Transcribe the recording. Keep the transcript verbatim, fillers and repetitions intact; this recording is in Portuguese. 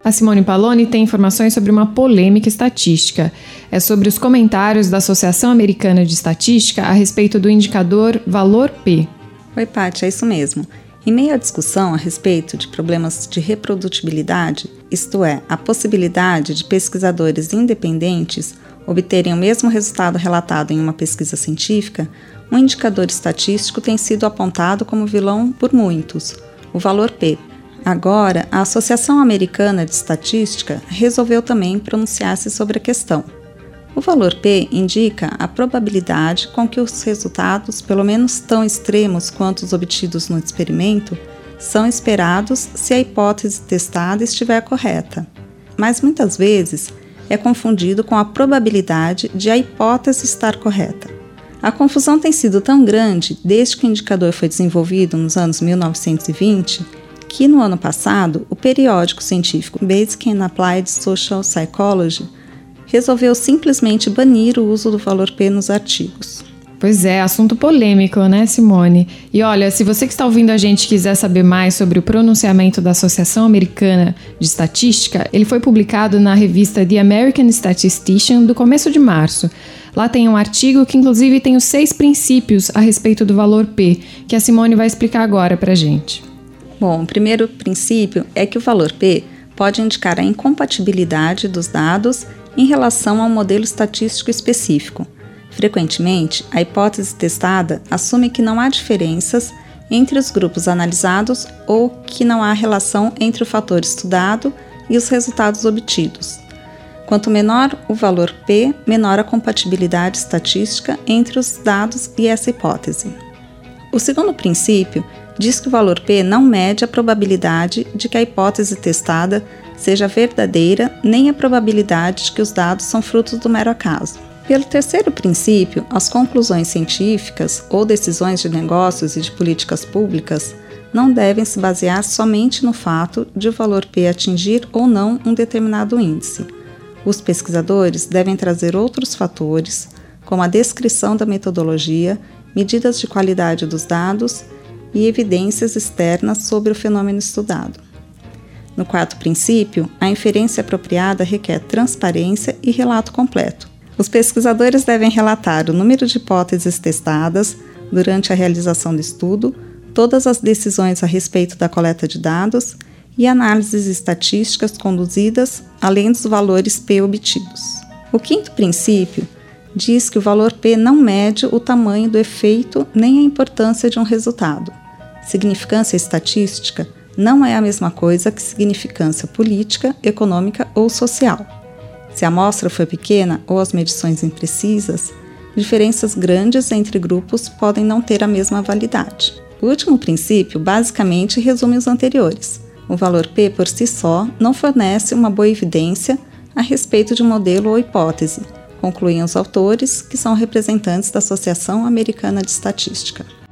A Simone Paloni tem informações sobre uma polêmica estatística. É sobre os comentários da Associação Americana de Estatística a respeito do indicador Valor P. Oi, Paty, é isso mesmo. Em meio à discussão a respeito de problemas de reprodutibilidade, isto é, a possibilidade de pesquisadores independentes obterem o mesmo resultado relatado em uma pesquisa científica, um indicador estatístico tem sido apontado como vilão por muitos, o valor P. Agora, a Associação Americana de Estatística resolveu também pronunciar-se sobre a questão. O valor P indica a probabilidade com que os resultados, pelo menos tão extremos quanto os obtidos no experimento, são esperados se a hipótese testada estiver correta. Mas muitas vezes é confundido com a probabilidade de a hipótese estar correta. A confusão tem sido tão grande desde que o indicador foi desenvolvido nos anos mil novecentos e vinte, que no ano passado o periódico científico Basic and Applied Social Psychology resolveu simplesmente banir o uso do valor P nos artigos. Pois é, assunto polêmico, né, Simone? E olha, se você que está ouvindo a gente quiser saber mais sobre o pronunciamento da Associação Americana de Estatística, ele foi publicado na revista The American Statistician do começo de março. Lá tem um artigo que inclusive tem os seis princípios a respeito do valor P, que a Simone vai explicar agora pra gente. Bom, o primeiro princípio é que o valor P pode indicar a incompatibilidade dos dados em relação a um modelo estatístico específico. Frequentemente, a hipótese testada assume que não há diferenças entre os grupos analisados ou que não há relação entre o fator estudado e os resultados obtidos. Quanto menor o valor P, menor a compatibilidade estatística entre os dados e essa hipótese. O segundo princípio diz que o valor P não mede a probabilidade de que a hipótese testada seja verdadeira, nem a probabilidade de que os dados são frutos do mero acaso. Pelo terceiro princípio, as conclusões científicas ou decisões de negócios e de políticas públicas não devem se basear somente no fato de o valor P atingir ou não um determinado índice. Os pesquisadores devem trazer outros fatores, como a descrição da metodologia, medidas de qualidade dos dados e evidências externas sobre o fenômeno estudado. No quarto princípio, a inferência apropriada requer transparência e relato completo. Os pesquisadores devem relatar o número de hipóteses testadas durante a realização do estudo, todas as decisões a respeito da coleta de dados e análises estatísticas conduzidas, além dos valores P obtidos. O quinto princípio diz que o valor P não mede o tamanho do efeito nem a importância de um resultado. Significância estatística não é a mesma coisa que significância política, econômica ou social. Se a amostra for pequena ou as medições imprecisas, diferenças grandes entre grupos podem não ter a mesma validade. O último princípio basicamente resume os anteriores. O valor P por si só não fornece uma boa evidência a respeito de um modelo ou hipótese, concluem os autores, que são representantes da Associação Americana de Estatística.